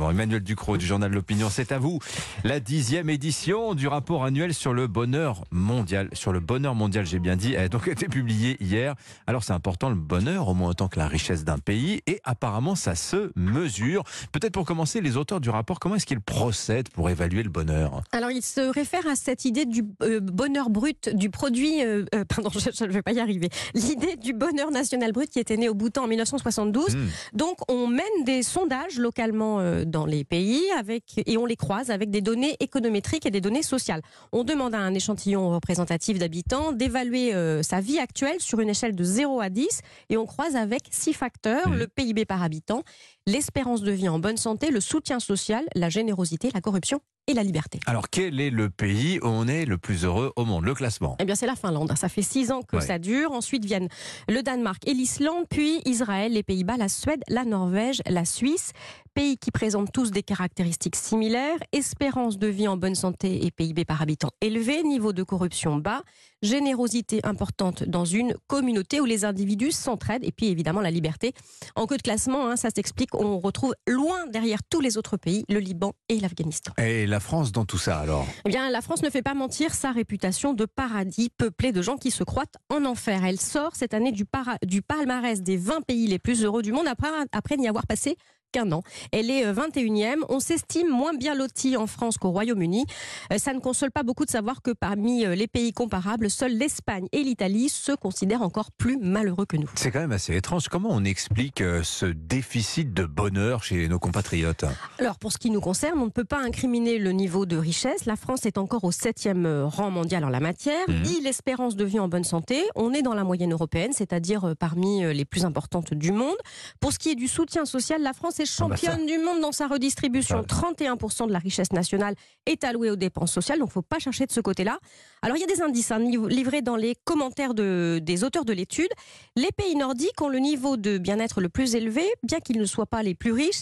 Exactement. Emmanuel Ducrot du journal L'Opinion, c'est à vous. La 10e édition du rapport annuel sur le bonheur mondial. Sur le bonheur mondial, j'ai bien dit, a donc été publié hier. Alors c'est important le bonheur, au moins autant que la richesse d'un pays. Et apparemment, ça se mesure. Peut-être pour commencer, les auteurs du rapport, comment est-ce qu'ils procèdent pour évaluer le bonheur ? Alors, il se réfère à cette idée du bonheur brut, du produit... pardon, je ne vais pas y arriver. L'idée du bonheur national brut qui était né au Bhoutan en 1972. Donc, on mène des sondages localement dans les pays et on les croise avec des données économétriques et des données sociales. On demande à un échantillon représentatif d'habitants d'évaluer sa vie actuelle sur une échelle de 0 à 10 et on croise avec 6 facteurs, le PIB par habitant, l'espérance de vie en bonne santé, le soutien social, la générosité, la corruption et la liberté. Alors, quel est le pays où on est le plus heureux au monde ? Le classement ? Eh bien, c'est la Finlande. Ça fait 6 ans que ça dure. Ensuite viennent le Danemark et l'Islande, puis Israël, les Pays-Bas, la Suède, la Norvège, la Suisse. Pays qui présentent tous des caractéristiques similaires. Espérance de vie en bonne santé et PIB par habitant élevé. Niveau de corruption bas. Générosité importante dans une communauté où les individus s'entraident. Et puis, évidemment, la liberté. En queue de classement, ça s'explique. On retrouve loin derrière tous les autres pays, le Liban et l'Afghanistan. Et la France dans tout ça, alors ? Eh bien, la France ne fait pas mentir sa réputation de paradis peuplé de gens qui se croient en enfer. Elle sort cette année du palmarès des 20 pays les plus heureux du monde après n'y avoir passé qu'un an. Elle est 21e. On s'estime moins bien loti en France qu'au Royaume-Uni. Ça ne console pas beaucoup de savoir que parmi les pays comparables, seuls l'Espagne et l'Italie se considèrent encore plus malheureux que nous. C'est quand même assez étrange. Comment on explique ce déficit de bonheur chez nos compatriotes ? Alors, pour ce qui nous concerne, on ne peut pas incriminer le niveau de richesse. La France est encore au 7e rang mondial en la matière. Et l'espérance de vie en bonne santé, on est dans la moyenne européenne, c'est-à-dire parmi les plus importantes du monde. Pour ce qui est du soutien social, la France est championne du monde dans sa redistribution. 31% de la richesse nationale est allouée aux dépenses sociales, donc il ne faut pas chercher de ce côté-là. Alors il y a des indices livrés dans les commentaires des auteurs de l'étude. Les pays nordiques ont le niveau de bien-être le plus élevé, bien qu'ils ne soient pas les plus riches,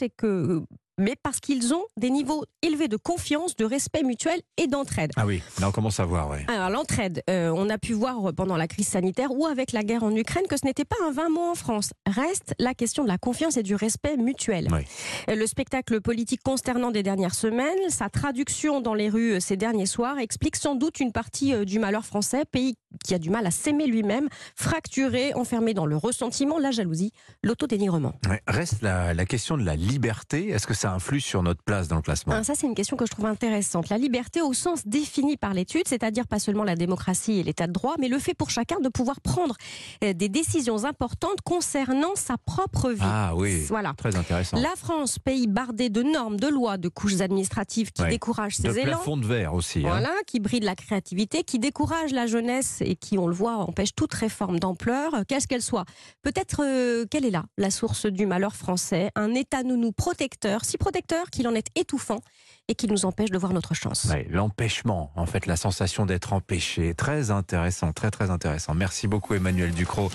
mais parce qu'ils ont des niveaux élevés de confiance, de respect mutuel et d'entraide. Ah oui, là on commence à voir, oui. Alors l'entraide, on a pu voir pendant la crise sanitaire ou avec la guerre en Ukraine que ce n'était pas un vain mot en France. Reste la question de la confiance et du respect mutuel. Oui. Le spectacle politique consternant des dernières semaines, sa traduction dans les rues ces derniers soirs explique sans doute une partie du malheur français, pays qui a du mal à s'aimer lui-même, fracturé, enfermé dans le ressentiment, la jalousie, l'autodénigrement. Ouais, reste la question de la liberté. Est-ce que ça influe sur notre place dans le classement ? Ça, c'est une question que je trouve intéressante. La liberté au sens défini par l'étude, c'est-à-dire pas seulement la démocratie et l'état de droit, mais le fait pour chacun de pouvoir prendre des décisions importantes concernant sa propre vie. Ah oui, voilà. Très intéressant. La France, pays bardé de normes, de lois, de couches administratives qui découragent ses élans. De plafond de verre aussi. Voilà, qui bride la créativité, qui décourage la jeunesse et qui, on le voit, empêche toute réforme d'ampleur, quelle qu'elle soit. Peut-être quelle est là la source du malheur français ? Un État nounou protecteur, si protecteur qu'il en est étouffant et qu'il nous empêche de voir notre chance. Oui, l'empêchement, en fait, la sensation d'être empêché. Très intéressant, très très intéressant. Merci beaucoup Emmanuel Ducrot.